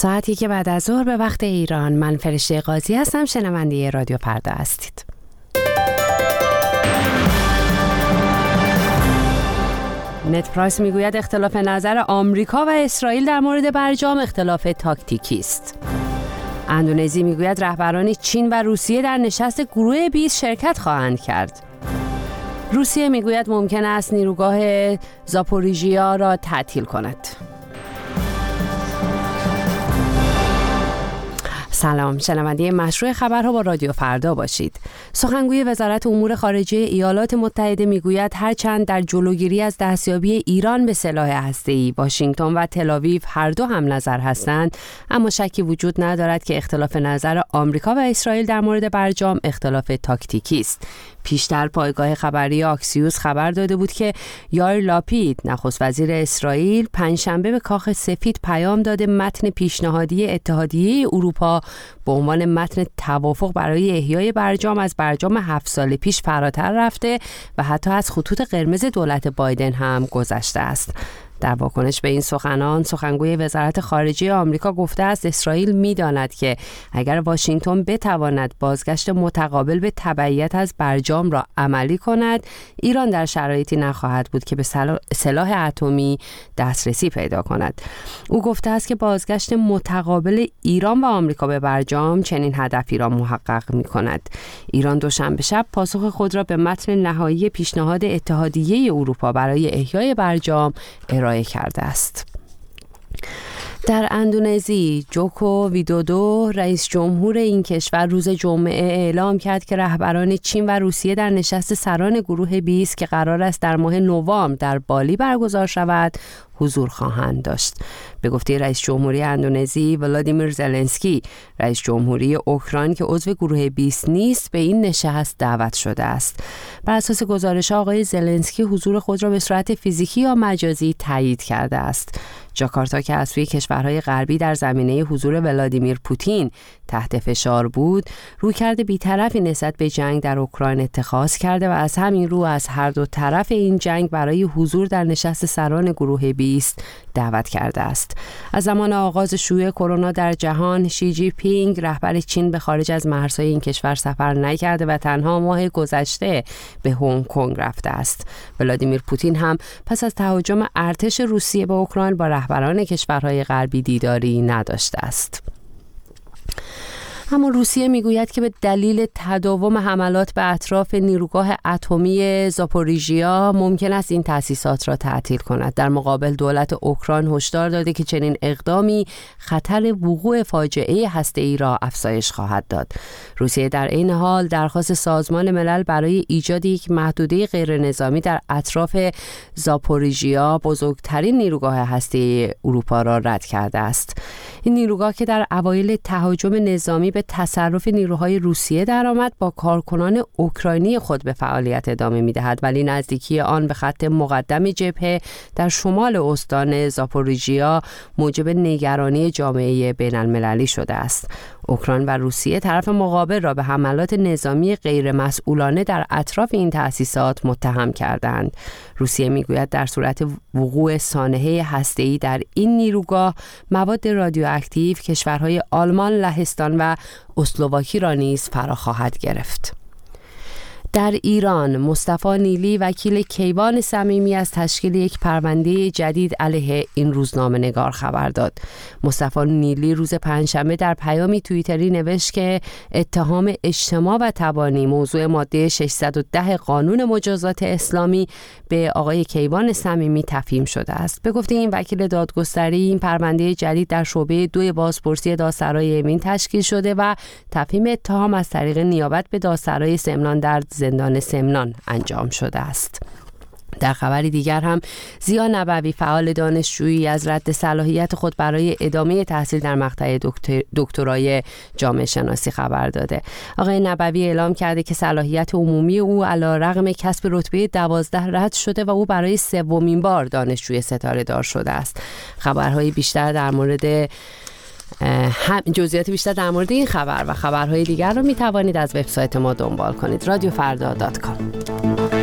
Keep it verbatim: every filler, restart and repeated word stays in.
ساعتی که بعد از ظهر به وقت ایران. من فرشته قاضی هستم، شنونده رادیو فردا هستید. نت پرایس میگوید اختلاف نظر آمریکا و اسرائیل در مورد برجام اختلاف تاکتیکی است. اندونزی میگوید رهبران چین و روسیه در نشست گروه بیست شرکت خواهند کرد. روسیه میگوید ممکن است نیروگاه زاپوریژیا را تعطیل کند. سلام، شنونده مشروع خبرها با رادیو فردا باشید. سخنگوی وزارت امور خارجه ایالات متحده میگوید هرچند در جلوگیری از دستیابی ایران به سلاح هسته‌ای واشنگتن و تل‌آویو هر دو هم نظر هستند، اما شکی وجود ندارد که اختلاف نظر آمریکا و اسرائیل در مورد برجام اختلاف تاکتیکی است. پیشتر پایگاه خبری آکسیوس خبر داده بود که یائیر لاپید نخست وزیر اسرائیل پنجشنبه به کاخ سفید پیام داده متن پیشنهادی اتحادیه اروپا به عنوان متن توافق برای احیای برجام از برجام هفت سال پیش فراتر رفته و حتی از خطوط قرمز دولت بایدن هم گذشته است. در واکنش به این سخنان، سخنگوی وزارت خارجه آمریکا گفته است اسرائیل می‌داند که اگر واشنگتن بتواند بازگشت متقابل به تبعیت از برجام را عملی کند، ایران در شرایطی نخواهد بود که به سلاح اتمی دسترسی پیدا کند. او گفته است که بازگشت متقابل ایران و آمریکا به برجام چنین هدفی را محقق می‌کند. ایران دوشنبه شب پاسخ خود را به متن نهایی پیشنهاد اتحادیه اروپا برای احیای برجام ارائه کرده است. در اندونزی، جوکو ویدودو رئیس جمهور این کشور روز جمعه اعلام کرد که رهبران چین و روسیه در نشست سران گروه بیست که قرار است در ماه نوامبر در بالی برگزار شود حضور خواهند داشت. به گفته رئیس جمهوری اندونزی ولادیمیر زلنسکی، رئیس جمهوری اوکراین که عضو گروه بیست نیست به این نشست دعوت شده است. بر اساس گزارش آقای زلنسکی حضور خود را به صورت فیزیکی یا مجازی تایید کرده است. جاکارتا که از سوی کشورهای غربی در زمینه حضور ولادیمیر پوتین تحت فشار بود، رویکرد بی‌طرفی نسبت به جنگ در اوکراین اتخاذ کرده و از همین رو از هر دو طرف این جنگ برای حضور در نشست سران گروه بیست دعوت کرده است. از زمان آغاز شیوع کرونا در جهان، شی جی پینگ رهبر چین به خارج از مرزهای این کشور سفر نکرده و تنها ماه گذشته به هنگ کنگ رفته است. ولادیمیر پوتین هم پس از تهاجم ارتش روسیه به اوکراین با رهبران کشورهای غربی دیداری نداشته است. اما روسیه میگوید که به دلیل تداوم حملات به اطراف نیروگاه اتمی زاپوریژیا ممکن است این تأسیسات را تعطیل کند. در مقابل دولت اوکراین هشدار داده که چنین اقدامی خطر وقوع فاجعه هسته‌ای را افزایش خواهد داد. روسیه در این حال درخواست سازمان ملل برای ایجاد یک محدوده غیرنظامی در اطراف زاپوریژیا، بزرگترین نیروگاه هسته‌ای اروپا را رد کرده است. این نیروگاه که در اوایل تهاجم نظامی به تصرف نیروهای روسیه درآمد، با کارکنان اوکراینی خود به فعالیت ادامه می‌دهد، ولی نزدیکی آن به خط مقدم جبهه در شمال استان زاپوریژیا موجب نگرانی جامعه بین‌المللی شده است. اوکراین و روسیه طرف مقابل را به حملات نظامی غیرمسئولانه در اطراف این تأسیسات متهم کردند. روسیه میگوید در صورت وقوع سانحه هسته‌ای در این نیروگاه، مواد رادیواکتیو کشورهای آلمان، لهستان و اسلواکی را نیز فرا خواهد گرفت. در ایران، مصطفی نیلی وکیل کیوان صمیمی از تشکیل یک پرونده جدید علیه این روزنامه‌نگار خبر داد. مصطفی نیلی روز پنجشنبه در پیامی توییتری نوشت که اتهام اجتماع و تبانی موضوع ماده ششصد و ده قانون مجازات اسلامی به آقای کیوان صمیمی تفهیم شده است. به گفته این وکیل دادگستری، این پرونده جدید در شعبه دو بازپرسی دادسرای امین تشکیل شده و تفهیم اتهام از طریق نیابت به دادسرای سمنان در زندان سمنان انجام شده است. در خبری دیگر هم ضیا نبوی فعال دانشجویی از رد صلاحیت خود برای ادامه تحصیل در مقطع دکتر... دکترای جامعه شناسی خبر داده. آقای نبوی اعلام کرده که صلاحیت عمومی او علیرغم کسب رتبه دوازده رد شده و او برای سومین بار دانشجوی ستاره دار شده است. خبرهای بیشتر در مورد هم جزئیات بیشتر در مورد این خبر و خبرهای دیگر رو می توانید از وبسایت ما دنبال کنید. رادیو فردا دات کام.